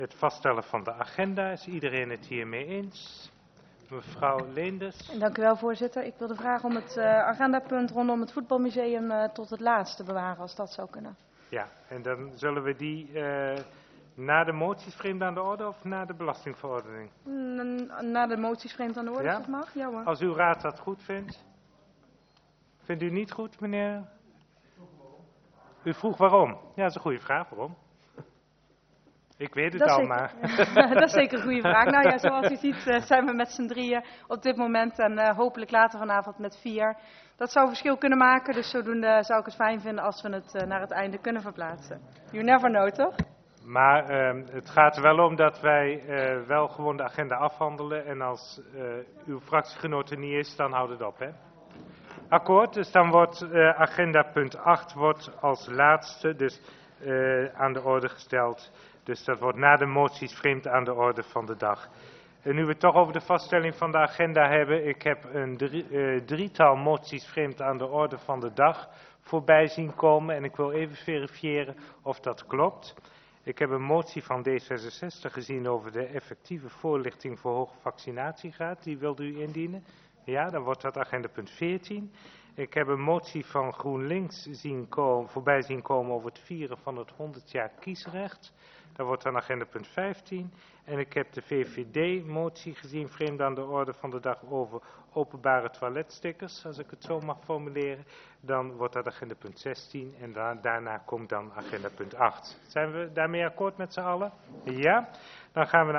Het vaststellen van de agenda, is iedereen het hiermee eens? Mevrouw Leenders. Dank u wel, voorzitter. Ik wilde vragen om het agendapunt rondom het voetbalmuseum tot het laatst te bewaren, als dat zou kunnen. Ja, en dan zullen we die na de moties vreemd aan de orde of na de belastingverordening? Na de moties vreemd aan de orde, Ja? als dat mag? Ja hoor. Als uw raad dat goed vindt. Vindt u niet goed, meneer? U vroeg waarom? Ja, dat is een goede vraag. Waarom? Ik weet het al, maar... Dat is zeker een goede vraag. Nou ja, zoals u ziet zijn we met z'n drieën op dit moment en hopelijk later vanavond met 4. Dat zou verschil kunnen maken, dus zodoende zou ik het fijn vinden als we het naar het einde kunnen verplaatsen. You never know, toch? Maar het gaat er wel om dat wij wel gewoon de agenda afhandelen en als uw fractiegenoot er niet is, dan houdt het op, hè? Akkoord, dus dan wordt agenda punt 8 wordt als laatste dus aan de orde gesteld. Dus dat wordt na de moties vreemd aan de orde van de dag. En nu we het toch over de vaststelling van de agenda hebben, ik heb een drietal moties vreemd aan de orde van de dag voorbij zien komen. En ik wil even verifiëren of dat klopt. Ik heb een motie van D66 gezien over de effectieve voorlichting voor hoge vaccinatiegraad. Die wilde u indienen. Ja, dan wordt dat agenda punt 14. Ik heb een motie van GroenLinks voorbij zien komen over het vieren van het 100 jaar kiesrecht. Dat wordt dan agenda punt 15. En ik heb de VVD-motie gezien, vreemd aan de orde van de dag, over openbare toiletstickers, als ik het zo mag formuleren. Dan wordt dat agenda punt 16 en daarna komt dan agenda punt 8. Zijn we daarmee akkoord met z'n allen? Ja? Dan gaan we naar